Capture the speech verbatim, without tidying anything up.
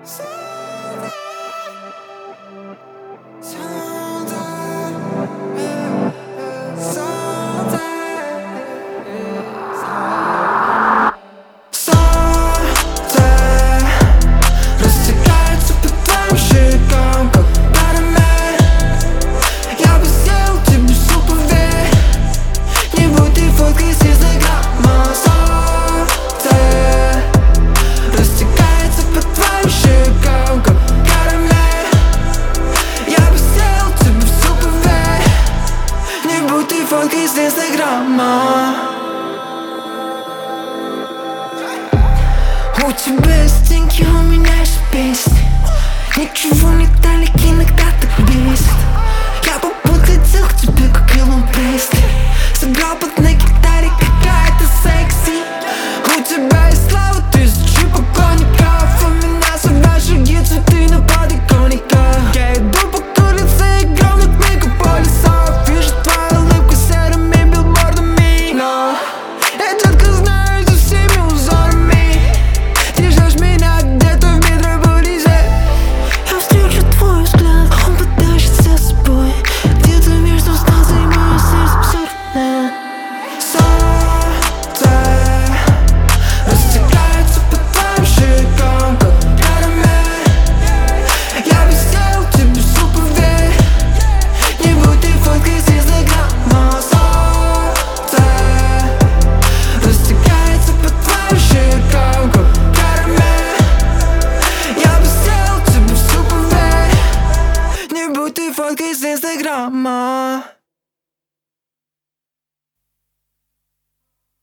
Фотка из инстаграма. У тебя есть деньги, у меня есть песни. Ничего не далеки, иногда так бесит. Я бы подходил к тебе, как Элвин Пресли.